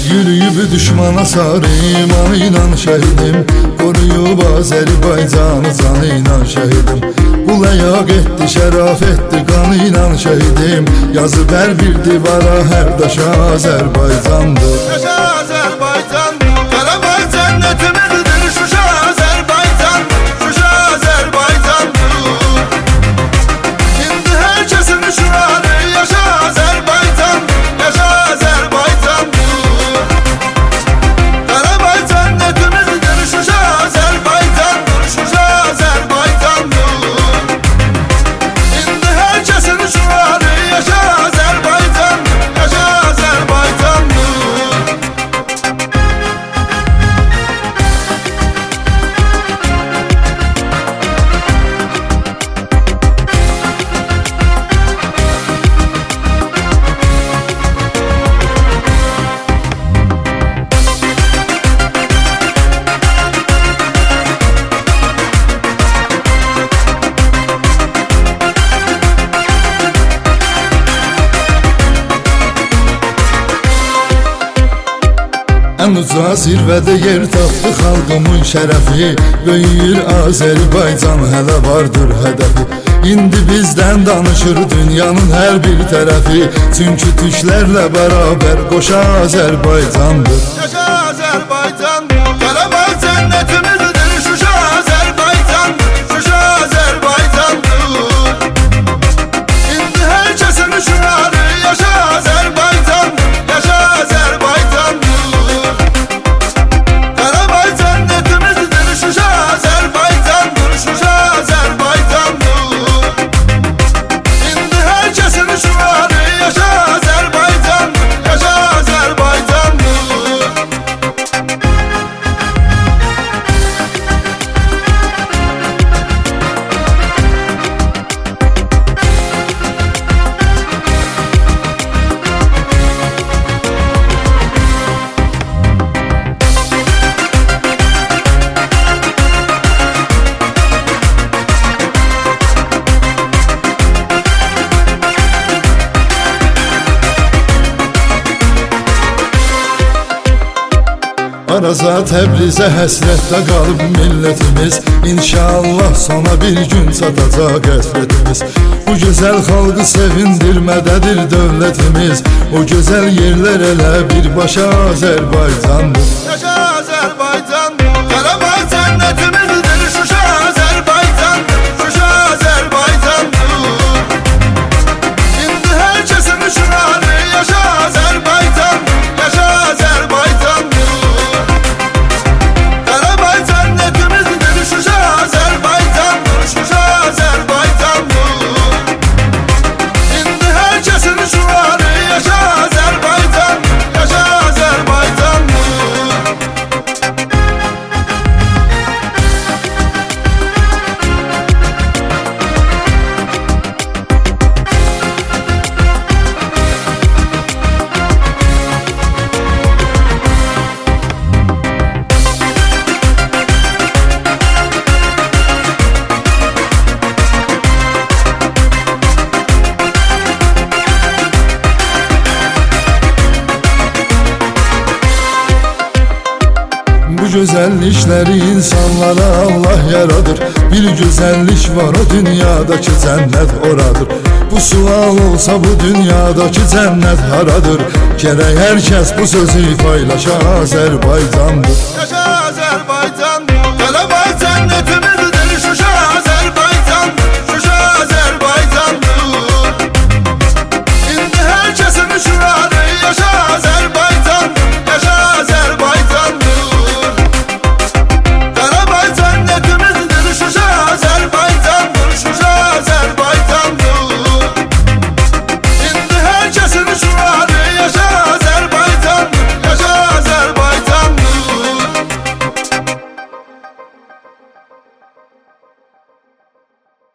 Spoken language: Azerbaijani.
Yürüyüb düşmana sarı imanıyla şəhidim, qoruyub Azərbaycanı canıyla şəhidim. Bu ləyaq etdi, şəraf etdi qanıyla şəhidim. Yazıb hər bir divara hər daşa Azərbaycandır. Yaşa Azərbaycan, Qarabağ cənnətimizdir. Şuşa Azərbaycan, Şuşa Azərbaycandır. İndi hər kəsin şüarı yaşa Azərbaycan, yaşa Azərbaycandır. Qarabağ cənnətimizdir. Şuşa Azərbaycandır, Şuşa Azərbaycandır. İndi hər kəsin şüarı yaşa Azərbaycan, yaşa Azərbaycandır. Ən uca zirvədə yer tapdı xalqımın şərəfi. Böyüyür Azərbaycan, hələ vardır hədəfi. İndi bizdən danışır dünyanın hər bir tərəfi. Çünki türklərlə bərabər qoşa Azərbaycandır. Yaşa Azərbaycan, Qarabağ cənnətimizdir. Şuşa Azərbaycan, Şuşa Azərbaycandır. İndi hər kəsin şüarı yaşa Azərbaycan, yaşa Azərbaycandır. Qarabağ cənnətimizdir. Şuşa Azərbaycandır, Şuşa Azərbaycandır. İndi hər kəsin şüarı yaşa Azərbaycan, yaşa Azərbaycandır. Araza Təbrizə həsrətdə qalıb millətimiz. İnşallah sona bir gün çatacaq həsrətimiz. Bu gözəl xalqı sevindirmədədir dövlətimiz. O gözəl yerlər elə birbaşa Azərbaycandır. Yaşa Azərbaycan, Qarabağ cənnətimizdir. Şuşa Azərbaycan, Şuşa Azərbaycandır. İndi hər kəsin şüarı yaşa Azərbaycan, yaşa Azərbaycandır. Qarabağ cənnətimizdir. Şuşa Azərbaycandır, Şuşa Azərbaycandır. İndi hər kəsin şüarı yaşa Azərbaycan, yaşa Azərbaycandır. Bu gözəllikləri insanlara Allah yaradır. Bir gözəllik var o dünyadakı cənnət oradır. Bu sual olsa bu dünyadakı cənnət haradır? Gərək hər kəs bu sözü paylaşa Azərbaycandır. Yaşa